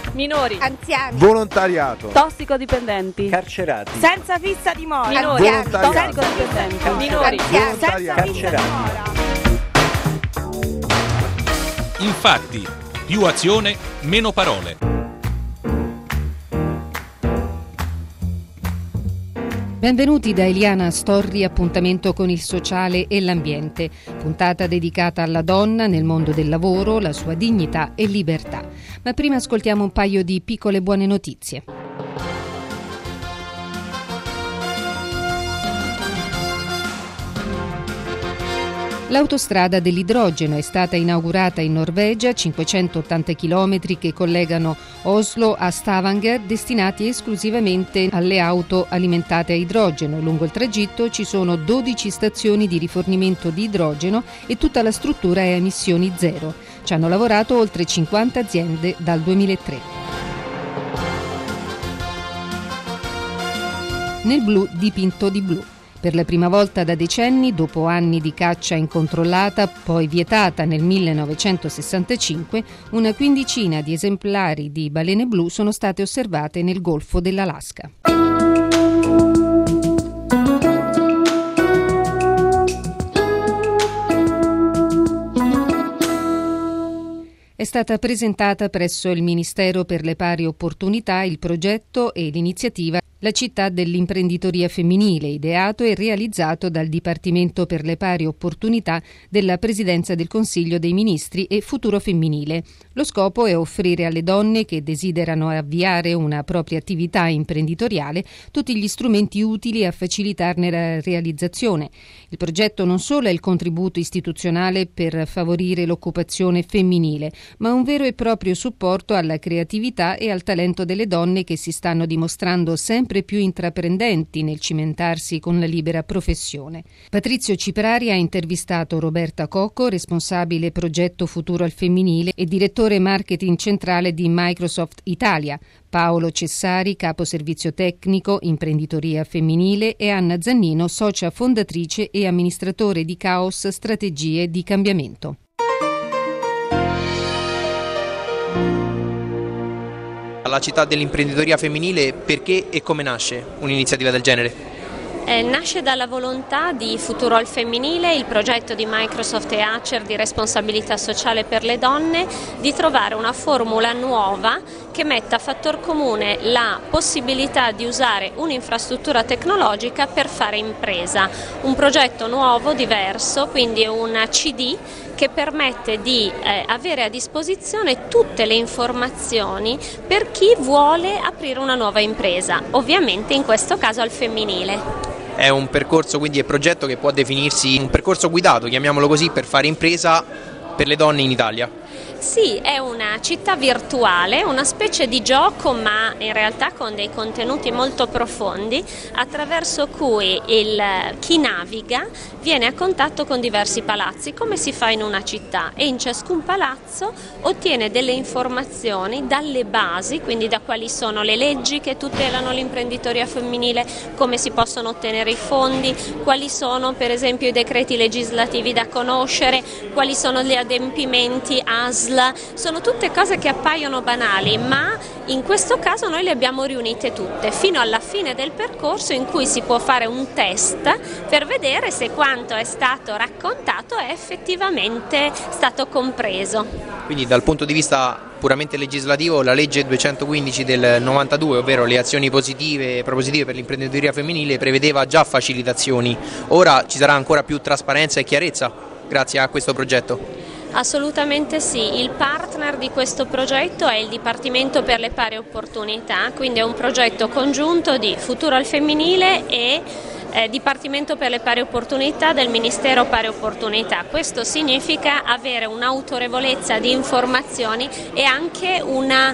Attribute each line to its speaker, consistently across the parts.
Speaker 1: minori,
Speaker 2: anziani,
Speaker 3: volontariato,
Speaker 1: tossicodipendenti,
Speaker 4: carcerati,
Speaker 2: senza fissa dimora,
Speaker 1: minori,
Speaker 3: volontariato,
Speaker 1: tossicodipendenti, minori,
Speaker 2: anziani, senza fissa
Speaker 4: carcerati.
Speaker 2: dimora.
Speaker 5: Infatti, più azione, meno parole.
Speaker 6: Benvenuti da Eliana Storri, appuntamento con il sociale e l'ambiente, puntata dedicata alla donna nel mondo del lavoro, la sua dignità e libertà. Ma prima ascoltiamo un paio di piccole buone notizie. L'autostrada dell'idrogeno è stata inaugurata in Norvegia, 580 km che collegano Oslo a Stavanger, destinati esclusivamente alle auto alimentate a idrogeno. Lungo il tragitto ci sono 12 stazioni di rifornimento di idrogeno e tutta la struttura è a emissioni zero. Ci hanno lavorato oltre 50 aziende dal 2003. Nel blu dipinto di blu. Per la prima volta da decenni, dopo anni di caccia incontrollata, poi vietata nel 1965, una quindicina di esemplari di balene blu sono state osservate nel Golfo dell'Alaska. È stata presentata presso il Ministero per le Pari Opportunità il progetto e l'iniziativa La città dell'imprenditoria femminile, ideato e realizzato dal Dipartimento per le Pari Opportunità della Presidenza del Consiglio dei Ministri e Futuro Femminile. Lo scopo è offrire alle donne che desiderano avviare una propria attività imprenditoriale tutti gli strumenti utili a facilitarne la realizzazione. Il progetto non solo è il contributo istituzionale per favorire l'occupazione femminile, ma un vero e proprio supporto alla creatività e al talento delle donne che si stanno dimostrando sempre più intraprendenti nel cimentarsi con la libera professione. Patrizio Ciprari ha intervistato Roberta Cocco, responsabile progetto Futuro al Femminile e direttore marketing centrale di Microsoft Italia, Paolo Cessari, capo servizio tecnico, imprenditoria femminile, e Anna Zannino, socia fondatrice e amministratore di Caos Strategie di Cambiamento.
Speaker 7: La città dell'imprenditoria femminile, perché e come nasce un'iniziativa del genere?
Speaker 8: Nasce dalla volontà di Futuro al Femminile, il progetto di Microsoft e Acer di responsabilità sociale per le donne, di trovare una formula nuova che metta a fattor comune la possibilità di usare un'infrastruttura tecnologica per fare impresa. Un progetto nuovo, diverso, quindi un CD che permette di avere a disposizione tutte le informazioni per chi vuole aprire una nuova impresa, ovviamente in questo caso al femminile.
Speaker 7: È un percorso, quindi è progetto che può definirsi un percorso guidato, chiamiamolo così, per fare impresa per le donne in Italia.
Speaker 8: Sì, è una città virtuale, una specie di gioco, ma in realtà con dei contenuti molto profondi, attraverso cui chi naviga viene a contatto con diversi palazzi, come si fa in una città, e in ciascun palazzo ottiene delle informazioni dalle basi, quindi da quali sono le leggi che tutelano l'imprenditoria femminile, come si possono ottenere i fondi, quali sono per esempio i decreti legislativi da conoscere, quali sono gli adempimenti ASL. Sono tutte cose che appaiono banali, ma in questo caso noi le abbiamo riunite tutte fino alla fine del percorso, in cui si può fare un test per vedere se quanto è stato raccontato è effettivamente stato compreso.
Speaker 7: Quindi dal punto di vista puramente legislativo, la legge 215 del 92, ovvero le azioni positive e propositive per l'imprenditoria femminile, prevedeva già facilitazioni. Ora ci sarà ancora più trasparenza e chiarezza grazie a questo progetto?
Speaker 8: Assolutamente sì, il partner di questo progetto è il Dipartimento per le Pari Opportunità, quindi è un progetto congiunto di Futuro al Femminile e Dipartimento per le Pari Opportunità del Ministero Pari Opportunità. Questo significa avere un'autorevolezza di informazioni e anche una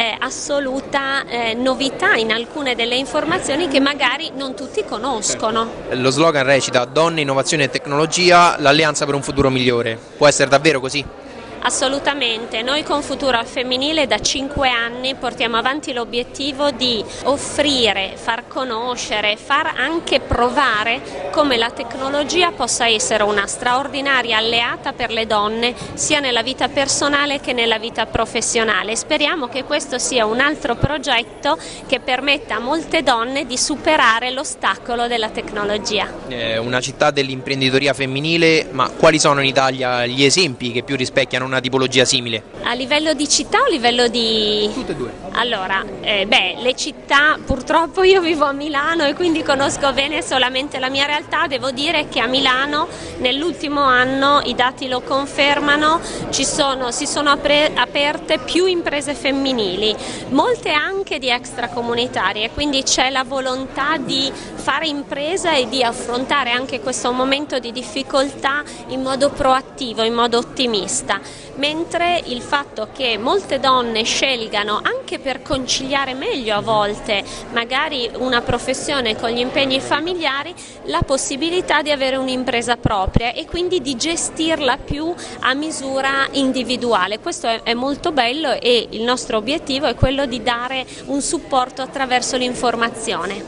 Speaker 8: assoluta novità in alcune delle informazioni che magari non tutti conoscono.
Speaker 7: Lo slogan recita: donne, innovazione e tecnologia, l'alleanza per un futuro migliore. Può essere davvero così?
Speaker 8: Assolutamente, noi con Futuro al Femminile da 5 anni portiamo avanti l'obiettivo di offrire, far conoscere, far anche provare come la tecnologia possa essere una straordinaria alleata per le donne sia nella vita personale che nella vita professionale. Speriamo che questo sia un altro progetto che permetta a molte donne di superare l'ostacolo della tecnologia.
Speaker 7: Una città dell'imprenditoria femminile, ma quali sono in Italia gli esempi che più rispecchiano una tipologia simile?
Speaker 8: A livello di città o a livello di...
Speaker 7: Tutte e due.
Speaker 8: Allora, le città, purtroppo io vivo a Milano e quindi conosco bene solamente la mia realtà. Devo dire che a Milano nell'ultimo anno, i dati lo confermano, si sono aperte più imprese femminili, molte anche di extracomunitarie, quindi c'è la volontà di fare impresa e di affrontare anche questo momento di difficoltà in modo proattivo, in modo ottimista, mentre il fatto che molte donne scelgano, anche per conciliare meglio a volte magari una professione con gli impegni familiari, la possibilità di avere un'impresa propria e quindi di gestirla più a misura individuale. Questo è molto bello e il nostro obiettivo è quello di dare un supporto attraverso l'informazione.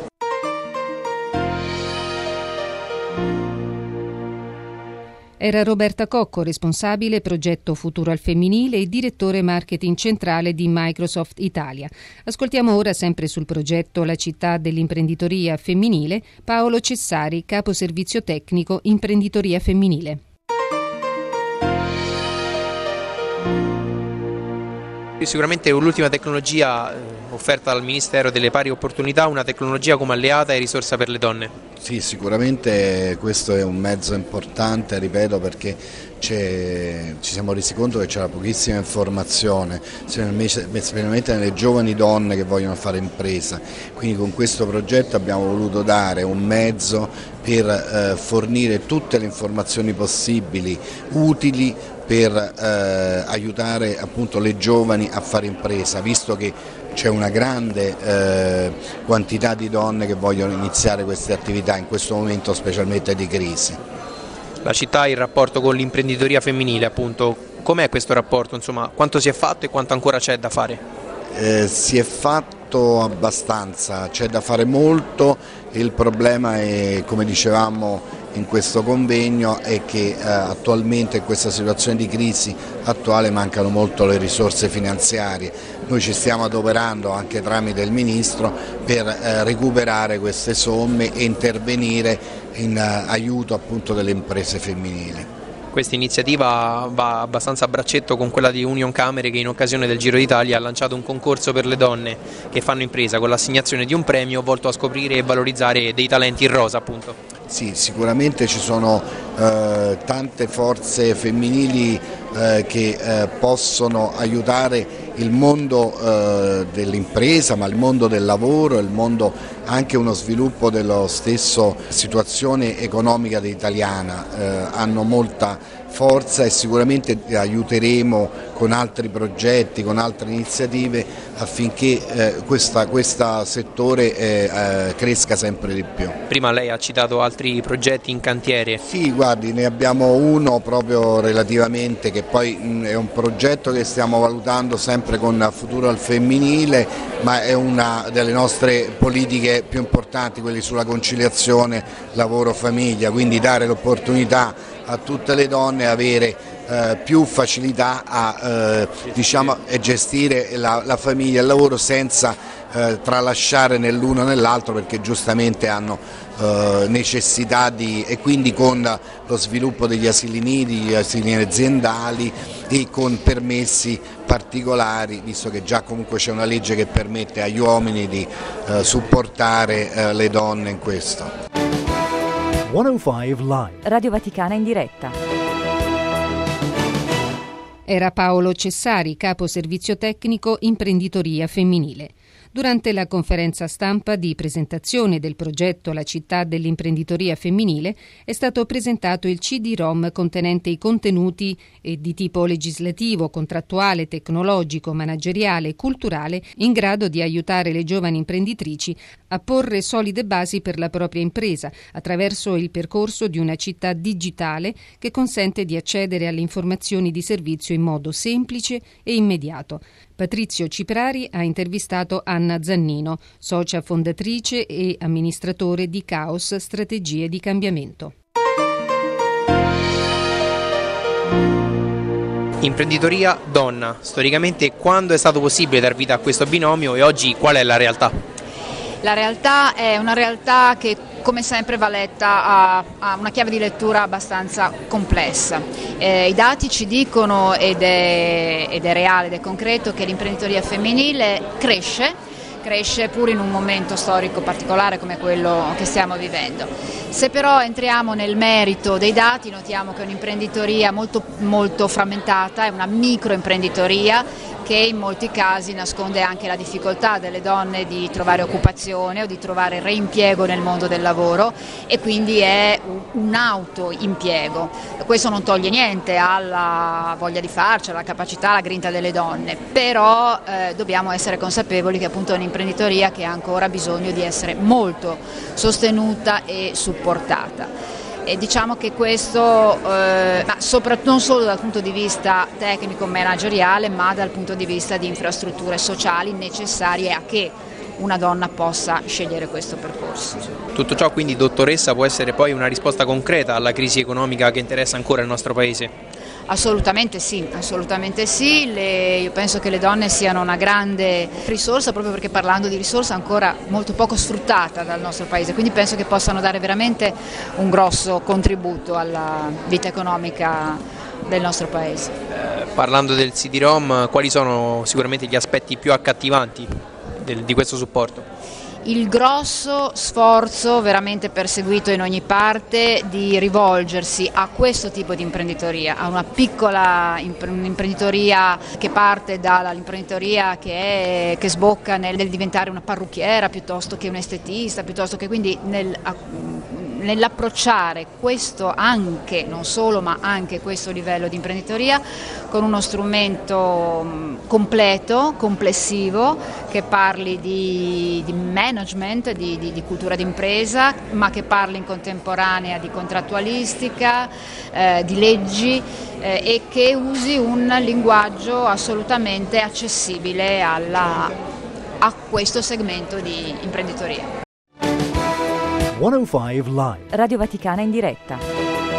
Speaker 6: Era Roberta Cocco, responsabile progetto Futuro al Femminile e direttore marketing centrale di Microsoft Italia. Ascoltiamo ora, sempre sul progetto La città dell'imprenditoria femminile, Paolo Cessari, capo servizio tecnico imprenditoria femminile.
Speaker 7: Sicuramente l'ultima tecnologia offerta dal Ministero delle Pari Opportunità, una tecnologia come alleata e risorsa per le donne.
Speaker 3: Sì, sicuramente questo è un mezzo importante, ripeto, perché ci siamo resi conto che c'era pochissima informazione, specialmente nelle giovani donne che vogliono fare impresa. Quindi con questo progetto abbiamo voluto dare un mezzo per fornire tutte le informazioni possibili, utili per aiutare appunto le giovani a fare impresa, visto che c'è una grande quantità di donne che vogliono iniziare queste attività in questo momento, specialmente di crisi.
Speaker 7: La città, il rapporto con l'imprenditoria femminile, appunto, com'è questo rapporto? Insomma, quanto si è fatto e quanto ancora c'è da fare?
Speaker 3: Si è fatto abbastanza, c'è da fare molto. Il problema è, come dicevamo in questo convegno, è che attualmente in questa situazione di crisi attuale mancano molto le risorse finanziarie. Noi ci stiamo adoperando anche tramite il Ministro per recuperare queste somme e intervenire in aiuto appunto delle imprese femminili.
Speaker 7: Questa iniziativa va abbastanza a braccetto con quella di Union Camere, che in occasione del Giro d'Italia ha lanciato un concorso per le donne che fanno impresa con l'assegnazione di un premio volto a scoprire e valorizzare dei talenti in rosa, appunto.
Speaker 3: Sì, sicuramente ci sono tante forze femminili che possono aiutare il mondo dell'impresa, ma il mondo del lavoro, il mondo anche uno sviluppo della stessa situazione economica italiana. Hanno molta forza e sicuramente aiuteremo con altri progetti, con altre iniziative affinché questo settore cresca sempre di più.
Speaker 7: Prima lei ha citato altri progetti in cantiere.
Speaker 3: Sì, guardi, ne abbiamo uno proprio relativamente, che poi è un progetto che stiamo valutando sempre con Futuro al Femminile, ma è una delle nostre politiche più importanti, quelli sulla conciliazione lavoro-famiglia, quindi dare l'opportunità a tutte le donne avere più facilità a gestire la famiglia e il lavoro senza tralasciare nell'uno o nell'altro, perché giustamente hanno necessità e quindi con lo sviluppo degli asili nidi, gli asili aziendali e con permessi particolari, visto che già comunque c'è una legge che permette agli uomini di supportare le donne in questo.
Speaker 4: 105 Live.
Speaker 9: Radio Vaticana in diretta.
Speaker 6: Era Paolo Cessari, capo servizio tecnico imprenditoria femminile. Durante la conferenza stampa di presentazione del progetto La città dell'imprenditoria femminile è stato presentato il CD-ROM contenente i contenuti di tipo legislativo, contrattuale, tecnologico, manageriale e culturale in grado di aiutare le giovani imprenditrici a porre solide basi per la propria impresa attraverso il percorso di una città digitale che consente di accedere alle informazioni di servizio in modo semplice e immediato. Patrizio Ciprari ha intervistato Anna Zannino, socia fondatrice e amministratore di Caos Strategie di Cambiamento.
Speaker 7: Imprenditoria donna, storicamente quando è stato possibile dar vita a questo binomio e oggi qual è la realtà?
Speaker 9: La realtà è una realtà che come sempre va letta a una chiave di lettura abbastanza complessa. I dati ci dicono, ed è reale ed è concreto, che l'imprenditoria femminile cresce pur in un momento storico particolare come quello che stiamo vivendo. Se però entriamo nel merito dei dati notiamo che è un'imprenditoria molto, molto frammentata, è una microimprenditoria che in molti casi nasconde anche la difficoltà delle donne di trovare occupazione o di trovare reimpiego nel mondo del lavoro e quindi è un autoimpiego. Questo non toglie niente alla voglia di farci, alla capacità, alla grinta delle donne, però dobbiamo essere consapevoli che appunto è un'imprenditoria che ha ancora bisogno di essere molto sostenuta e supportata. E diciamo che questo, non solo dal punto di vista tecnico-manageriale, ma dal punto di vista di infrastrutture sociali necessarie a che una donna possa scegliere questo percorso.
Speaker 7: Tutto ciò quindi, dottoressa, può essere poi una risposta concreta alla crisi economica che interessa ancora il nostro Paese?
Speaker 9: Assolutamente sì, io penso che le donne siano una grande risorsa proprio perché parlando di risorsa ancora molto poco sfruttata dal nostro Paese, quindi penso che possano dare veramente un grosso contributo alla vita economica del nostro Paese.
Speaker 7: Parlando del CD-ROM, quali sono sicuramente gli aspetti più accattivanti di questo supporto?
Speaker 9: Il grosso sforzo veramente perseguito in ogni parte di rivolgersi a questo tipo di imprenditoria, a una piccola imprenditoria che parte dall'imprenditoria che sbocca nel diventare una parrucchiera piuttosto che un estetista, piuttosto che quindi nell'approcciare questo anche, non solo ma anche questo livello di imprenditoria con uno strumento completo, complessivo, che parli di management, di cultura d'impresa, ma che parli in contemporanea di contrattualistica, di leggi e che usi un linguaggio assolutamente accessibile a questo segmento di imprenditoria.
Speaker 4: 105 Live.
Speaker 2: Radio Vaticana in diretta.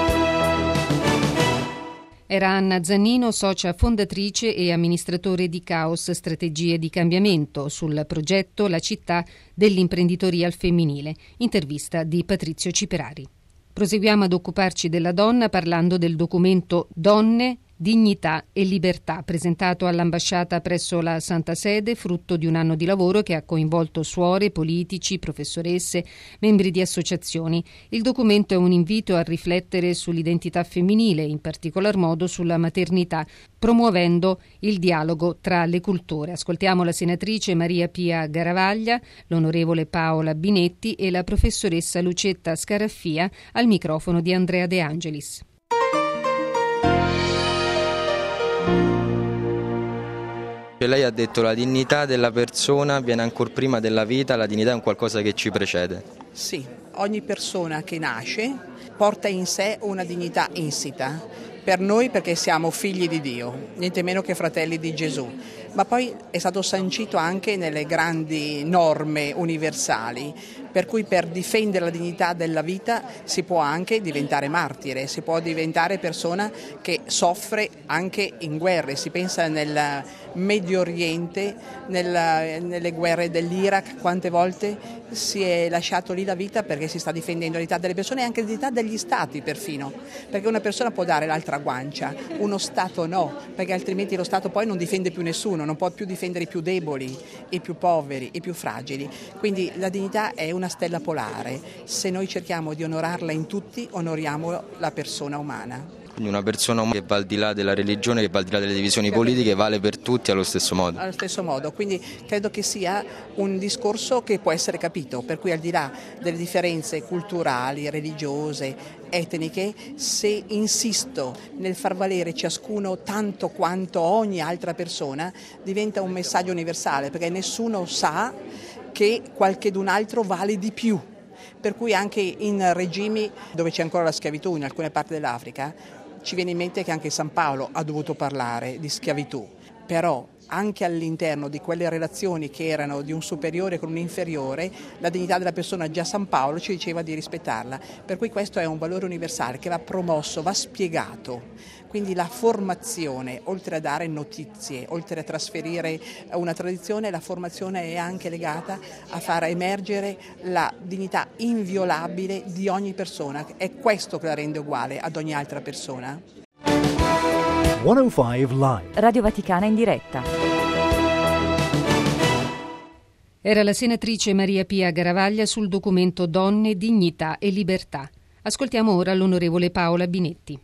Speaker 6: Era Anna Zannino, socia fondatrice e amministratore di Caos Strategie di Cambiamento, sul progetto La città dell'imprenditoria al femminile. Intervista di Patrizio Ciperari. Proseguiamo ad occuparci della donna parlando del documento Donne, Dignità e Libertà, presentato all'ambasciata presso la Santa Sede, frutto di un anno di lavoro che ha coinvolto suore, politici, professoresse, membri di associazioni. Il documento è un invito a riflettere sull'identità femminile, in particolar modo sulla maternità, promuovendo il dialogo tra le culture. Ascoltiamo la senatrice Maria Pia Garavaglia, l'onorevole Paola Binetti e la professoressa Lucetta Scaraffia al microfono di Andrea De Angelis.
Speaker 10: Lei ha detto la dignità della persona viene ancora prima della vita, la dignità è un qualcosa che ci precede.
Speaker 11: Sì, ogni persona che nasce porta in sé una dignità insita, per noi perché siamo figli di Dio, niente meno che fratelli di Gesù, ma poi è stato sancito anche nelle grandi norme universali, per cui per difendere la dignità della vita si può anche diventare martire, si può diventare persona che soffre anche in guerre. Si pensa nel Medio Oriente, nelle guerre dell'Iraq, quante volte si è lasciato lì la vita perché si sta difendendo la dignità delle persone e anche la dignità degli stati perfino, perché una persona può dare l'altra guancia, uno Stato no, perché altrimenti lo Stato poi non difende più nessuno, non può più difendere i più deboli, i più poveri, i più fragili. Quindi la dignità è una stella polare, se noi cerchiamo di onorarla in tutti, onoriamo la persona umana.
Speaker 10: Quindi una persona che va al di là della religione, che va al di là delle divisioni politiche, vale per tutti allo stesso modo.
Speaker 11: Allo stesso modo, quindi credo che sia un discorso che può essere capito, per cui al di là delle differenze culturali, religiose, etniche, se insisto nel far valere ciascuno tanto quanto ogni altra persona, diventa un messaggio universale, perché nessuno sa che qualchedun altro vale di più. Per cui anche in regimi dove c'è ancora la schiavitù in alcune parti dell'Africa, ci viene in mente che anche San Paolo ha dovuto parlare di schiavitù, però anche all'interno di quelle relazioni che erano di un superiore con un inferiore, la dignità della persona, già San Paolo ci diceva di rispettarla, per cui questo è un valore universale che va promosso, va spiegato. Quindi la formazione, oltre a dare notizie, oltre a trasferire una tradizione, la formazione è anche legata a far emergere la dignità inviolabile di ogni persona. È questo che la rende uguale ad ogni altra persona.
Speaker 4: 105 Live.
Speaker 2: Radio Vaticana in diretta.
Speaker 6: Era la senatrice Maria Pia Garavaglia sul documento Donne, Dignità e Libertà. Ascoltiamo ora l'onorevole Paola Binetti.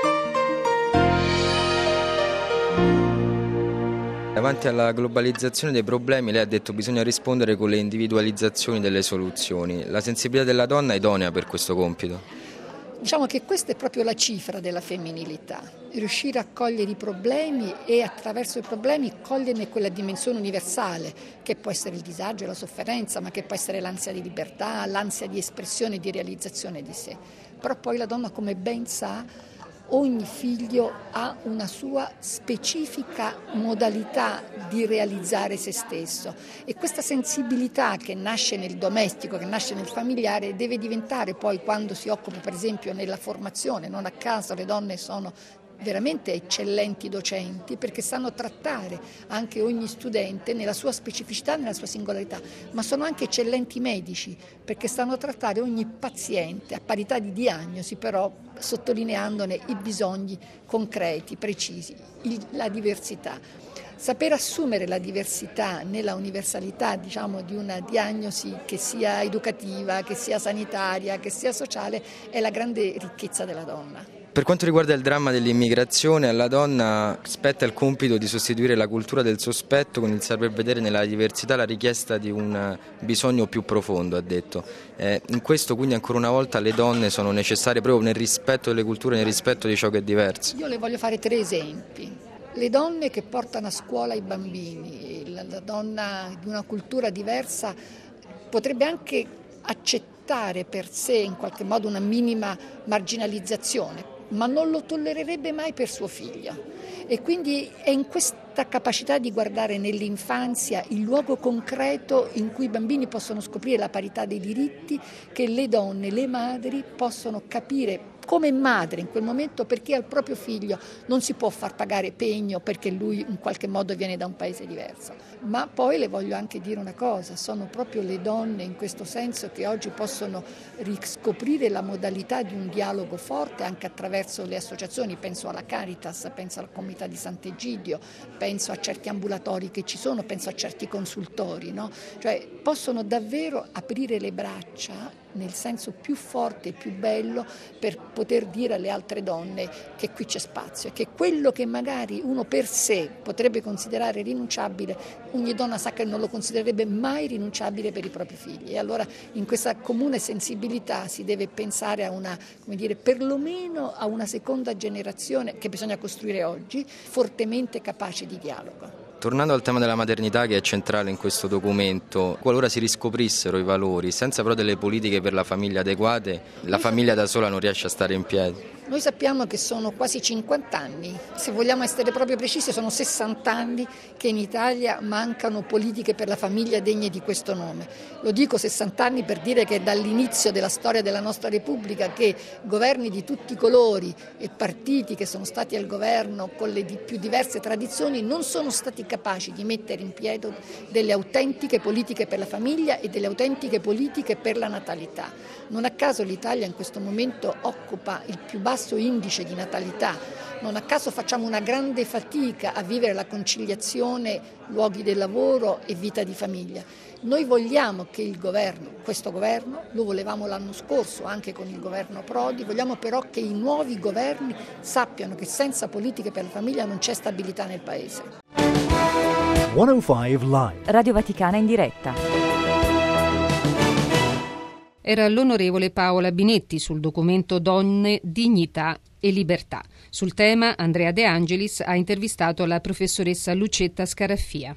Speaker 10: Davanti alla globalizzazione dei problemi, lei ha detto che bisogna rispondere con le individualizzazioni delle soluzioni. La sensibilità della donna è idonea per questo compito?
Speaker 12: Diciamo che questa è proprio la cifra della femminilità, riuscire a cogliere i problemi e attraverso i problemi coglierne quella dimensione universale che può essere il disagio e la sofferenza, ma che può essere l'ansia di libertà, l'ansia di espressione e di realizzazione di sé. Però poi la donna, come ben sa, ogni figlio ha una sua specifica modalità di realizzare se stesso e questa sensibilità che nasce nel domestico, che nasce nel familiare, deve diventare poi, quando si occupa per esempio nella formazione, non a caso le donne sono veramente eccellenti docenti perché sanno trattare anche ogni studente nella sua specificità, nella sua singolarità, ma sono anche eccellenti medici perché sanno trattare ogni paziente a parità di diagnosi, però sottolineandone i bisogni concreti, precisi, la diversità. Saper assumere la diversità nella universalità, diciamo, di una diagnosi che sia educativa, che sia sanitaria, che sia sociale, è la grande ricchezza della donna.
Speaker 10: Per quanto riguarda il dramma dell'immigrazione, alla donna spetta il compito di sostituire la cultura del sospetto con il saper vedere nella diversità la richiesta di un bisogno più profondo, ha detto. In questo quindi ancora una volta le donne sono necessarie proprio nel rispetto delle culture, nel rispetto di ciò che è diverso.
Speaker 12: Io le voglio fare 3 esempi. Le donne che portano a scuola i bambini, la donna di una cultura diversa potrebbe anche accettare per sé in qualche modo una minima marginalizzazione, ma non lo tollererebbe mai per suo figlio. E quindi è in questa capacità di guardare nell'infanzia il luogo concreto in cui i bambini possono scoprire la parità dei diritti che le donne, le madri possono capire come madre in quel momento perché al proprio figlio non si può far pagare pegno perché lui in qualche modo viene da un paese diverso. Ma poi le voglio anche dire una cosa, sono proprio le donne in questo senso che oggi possono riscoprire la modalità di un dialogo forte anche attraverso le associazioni, penso alla Caritas, penso alla Comunità di Sant'Egidio, penso a certi ambulatori che ci sono, penso a certi consultori, no? Cioè possono davvero aprire le braccia nel senso più forte e più bello per poter dire alle altre donne che qui c'è spazio e che quello che magari uno per sé potrebbe considerare rinunciabile, ogni donna sa che non lo considererebbe mai rinunciabile per i propri figli. E allora in questa comune sensibilità si deve pensare a una, come dire, perlomeno a una seconda generazione che bisogna costruire oggi, fortemente capace di dialogo.
Speaker 10: Tornando al tema della maternità che è centrale in questo documento, qualora si riscoprissero i valori, senza però delle politiche per la famiglia adeguate, la famiglia da sola non riesce a stare in piedi.
Speaker 12: Noi sappiamo che sono quasi 50 anni, se vogliamo essere proprio precisi sono 60 anni che in Italia mancano politiche per la famiglia degne di questo nome. Lo dico 60 anni per dire che dall'inizio della storia della nostra Repubblica che governi di tutti i colori e partiti che sono stati al governo con le più diverse tradizioni non sono stati capaci di mettere in piedi delle autentiche politiche per la famiglia e delle autentiche politiche per la natalità. Non a caso l'Italia in questo momento occupa il più basso indice di natalità Non a caso facciamo una grande fatica a vivere la conciliazione luoghi del lavoro e vita di famiglia. Noi vogliamo che il governo, questo governo, lo volevamo l'anno scorso anche con il governo Prodi, vogliamo però che i nuovi governi sappiano che senza politiche per la famiglia non c'è stabilità nel Paese.
Speaker 4: 105 Live.
Speaker 2: Radio Vaticana in diretta.
Speaker 6: Era l'onorevole Paola Binetti sul documento Donne, Dignità e Libertà. Sul tema Andrea De Angelis ha intervistato la professoressa Lucetta Scaraffia.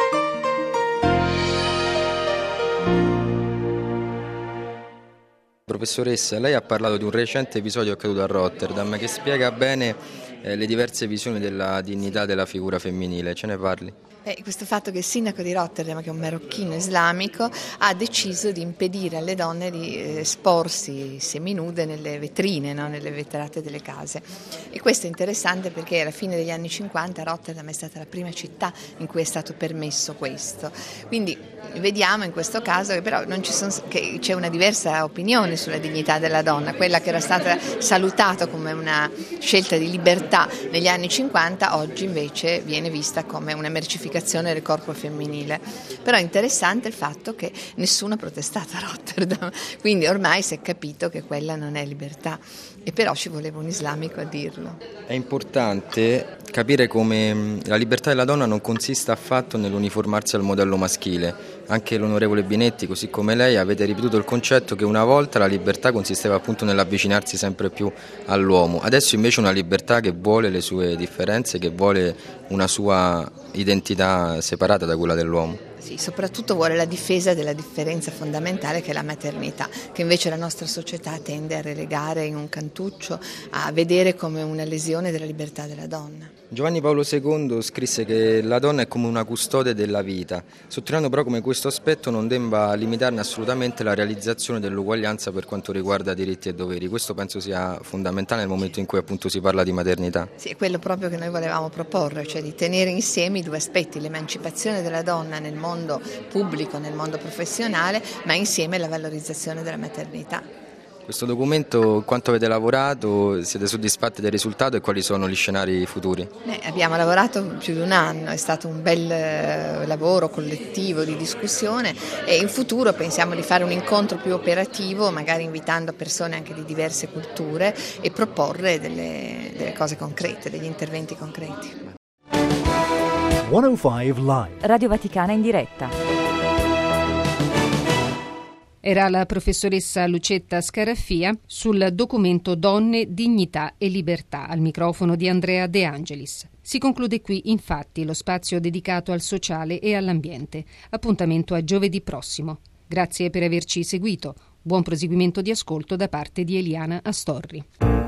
Speaker 10: Professoressa, lei ha parlato di un recente episodio accaduto a Rotterdam che spiega bene le diverse visioni della dignità della figura femminile. Ce ne parli?
Speaker 13: Questo fatto che il sindaco di Rotterdam, che è un marocchino islamico, ha deciso di impedire alle donne di esporsi seminude nelle vetrine, no? Nelle vetrate delle case. E questo è interessante perché alla fine degli anni 50 Rotterdam è stata la prima città in cui è stato permesso questo. Quindi vediamo in questo caso che però che c'è una diversa opinione sulla dignità della donna, quella che era stata salutata come una scelta di libertà negli anni 50, oggi invece viene vista come una mercificazione del corpo femminile. Però è interessante il fatto che nessuno ha protestato a Rotterdam, quindi ormai si è capito che quella non è libertà, e però ci voleva un islamico a dirlo.
Speaker 10: È importante capire come la libertà della donna non consista affatto nell'uniformarsi al modello maschile. Anche l'onorevole Binetti, così come lei, avete ripetuto il concetto che una volta la libertà consisteva appunto nell'avvicinarsi sempre più all'uomo. Adesso invece una libertà che vuole le sue differenze, che vuole una sua identità separata da quella dell'uomo.
Speaker 13: Sì, soprattutto vuole la difesa della differenza fondamentale che è la maternità, che invece la nostra società tende a relegare in un cantuccio, a vedere come una lesione della libertà della donna.
Speaker 10: Giovanni Paolo II scrisse che la donna è come una custode della vita, sottolineando però come questo aspetto non debba limitarne assolutamente la realizzazione dell'uguaglianza per quanto riguarda diritti e doveri. Questo penso sia fondamentale nel momento in cui appunto si parla di maternità.
Speaker 13: Sì, è quello proprio che noi volevamo proporre, cioè di tenere insieme i due aspetti, l'emancipazione della donna nel mondo pubblico, nel mondo professionale, ma insieme la valorizzazione della maternità.
Speaker 10: Questo documento, quanto avete lavorato, siete soddisfatti del risultato e quali sono gli scenari futuri?
Speaker 13: Abbiamo lavorato più di un anno, è stato un bel lavoro collettivo di discussione e in futuro pensiamo di fare un incontro più operativo, magari invitando persone anche di diverse culture e proporre delle cose concrete, degli interventi concreti.
Speaker 4: 105 Live.
Speaker 2: Radio Vaticana in diretta.
Speaker 6: Era la professoressa Lucetta Scaraffia sul documento Donne, Dignità e Libertà, al microfono di Andrea De Angelis. Si conclude qui, infatti, lo spazio dedicato al sociale e all'ambiente. Appuntamento a giovedì prossimo. Grazie per averci seguito. Buon proseguimento di ascolto da parte di Eliana Astorri.